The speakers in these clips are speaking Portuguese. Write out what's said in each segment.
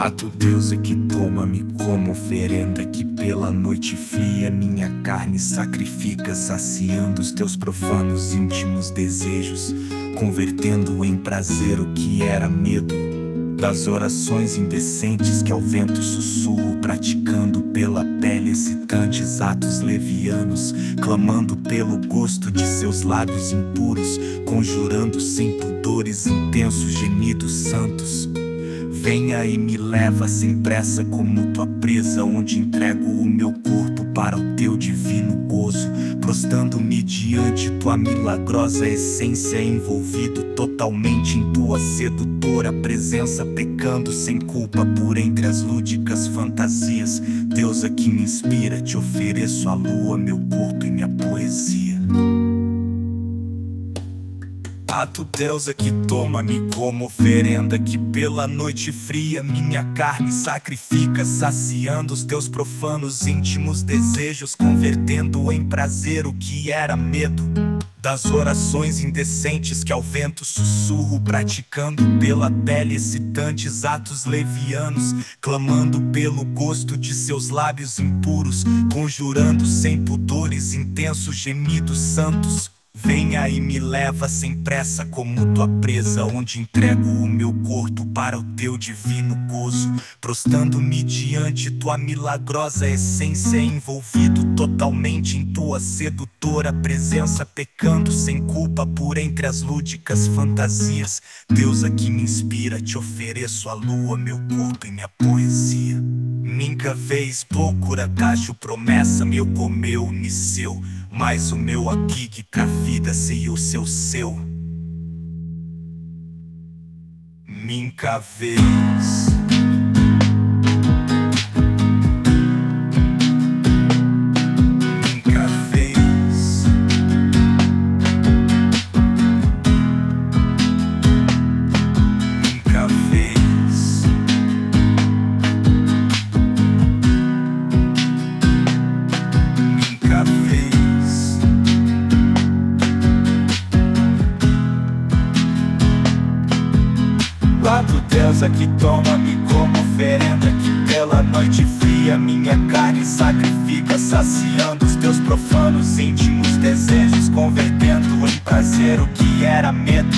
A tu deusa que toma-me como oferenda, que pela noite fria minha carne sacrifica, saciando os teus profanos íntimos desejos, convertendo em prazer o que era medo. Das orações indecentes que ao vento sussurro, praticando pela pele excitantes atos levianos, clamando pelo gosto de seus lábios impuros, conjurando sem pudores intensos gemidos santos. Venha e me leva sem pressa como tua presa, onde entrego o meu corpo para o teu divino gozo, prostrando-me diante tua milagrosa essência, envolvido totalmente em tua sedutora presença, pecando sem culpa por entre as lúdicas fantasias. Deusa que me inspira, te ofereço a lua, meu corpo e minha poesia. A tu deusa que toma-me como oferenda, que pela noite fria minha carne sacrifica, saciando os teus profanos íntimos desejos, convertendo em prazer o que era medo. Das orações indecentes que ao vento sussurro, praticando pela pele excitantes atos levianos, clamando pelo gosto de seus lábios impuros, conjurando sem pudores intensos gemidos santos. Venha e me leva sem pressa como tua presa, onde entrego o meu corpo para o teu divino gozo, prostrando-me diante tua milagrosa essência, envolvido totalmente em tua sedutora presença, pecando sem culpa por entre as lúdicas fantasias. Deusa que me inspira, te ofereço a lua, meu corpo e minha poesia. Minca vez procura cacho promessa, meu comeu niceu, mas o meu aqui que pra vida sei o seu. Minca vez. Minca vez. Minca vez. Minca vez. A tu deusa que toma-me como oferenda, que pela noite fria minha carne sacrifica, saciando os teus profanos íntimos desejos, convertendo em prazer o que era medo.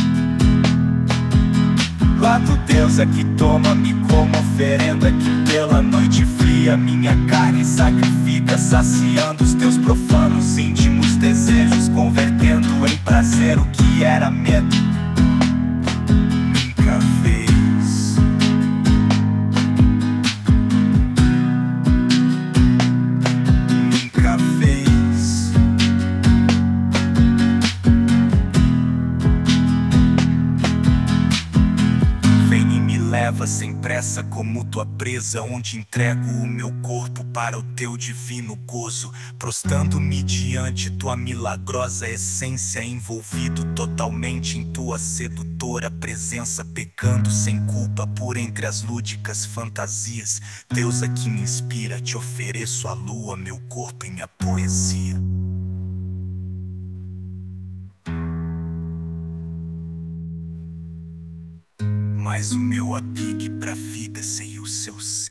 A tu deusa que toma-me como oferenda, que pela noite fria minha carne sacrifica, saciando os teus profanos íntimos desejos, convertendo em prazer o que era medo. Minca vez. Minca vez. Vem e me leva sem pressa como tua presa, onde entrego o meu corpo para o teu divino gozo, prostrando-me diante tua milagrosa essência, envolvido totalmente em tua sedutora presença, pecando sem culpa por entre as lúdicas fantasias. Deusa que me inspira, te ofereço a lua, meu corpo e minha poesia. Mas o meu apigue pra vida sei o seu.